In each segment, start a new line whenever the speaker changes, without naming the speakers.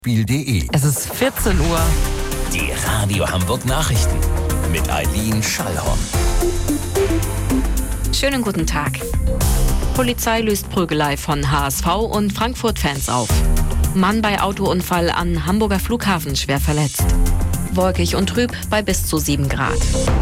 Spiel.de.
Es ist 14 Uhr.
Die Radio Hamburg Nachrichten mit Eileen Schallhorn.
Schönen guten Tag. Polizei löst Prügelei von HSV und Frankfurt-Fans auf. Mann bei Autounfall an Hamburger Flughafen schwer verletzt. Wolkig und trüb bei bis zu 7 Grad.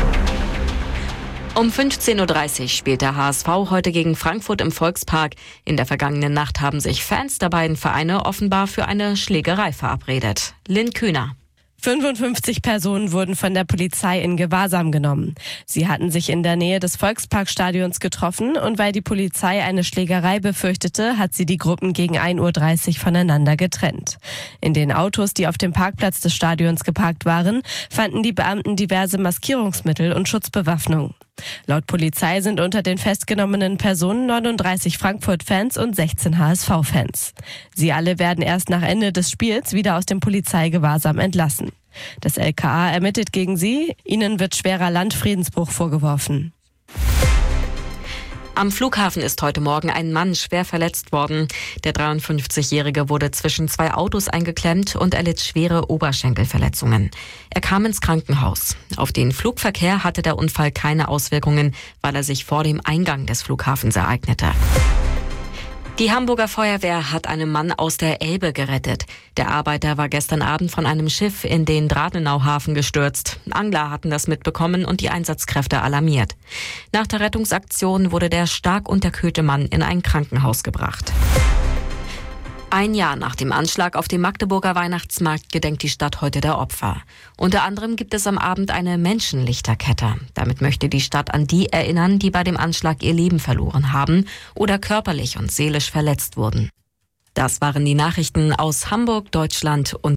Um 15.30 Uhr spielt der HSV heute gegen Frankfurt im Volkspark. In der vergangenen Nacht haben sich Fans der beiden Vereine offenbar für eine Schlägerei verabredet. Lynn Kühner.
55 Personen wurden von der Polizei in Gewahrsam genommen. Sie hatten sich in der Nähe des Volksparkstadions getroffen und weil die Polizei eine Schlägerei befürchtete, hat sie die Gruppen gegen 1.30 Uhr voneinander getrennt. In den Autos, die auf dem Parkplatz des Stadions geparkt waren, fanden die Beamten diverse Maskierungsmittel und Schutzbewaffnung. Laut Polizei sind unter den festgenommenen Personen 39 Frankfurt-Fans und 16 HSV-Fans. Sie alle werden erst nach Ende des Spiels wieder aus dem Polizeigewahrsam entlassen. Das LKA ermittelt gegen sie. Ihnen wird schwerer Landfriedensbruch vorgeworfen.
Am Flughafen ist heute Morgen ein Mann schwer verletzt worden. Der 53-Jährige wurde zwischen 2 Autos eingeklemmt und erlitt schwere Oberschenkelverletzungen. Er kam ins Krankenhaus. Auf den Flugverkehr hatte der Unfall keine Auswirkungen, weil er sich vor dem Eingang des Flughafens ereignete. Die Hamburger Feuerwehr hat einen Mann aus der Elbe gerettet. Der Arbeiter war gestern Abend von einem Schiff in den Dradenauhafen gestürzt. Angler hatten das mitbekommen und die Einsatzkräfte alarmiert. Nach der Rettungsaktion wurde der stark unterkühlte Mann in ein Krankenhaus gebracht. Ein Jahr nach dem Anschlag auf dem Magdeburger Weihnachtsmarkt gedenkt die Stadt heute der Opfer. Unter anderem gibt es am Abend eine Menschenlichterkette. Damit möchte die Stadt an die erinnern, die bei dem Anschlag ihr Leben verloren haben oder körperlich und seelisch verletzt wurden. Das waren die Nachrichten aus Hamburg, Deutschland und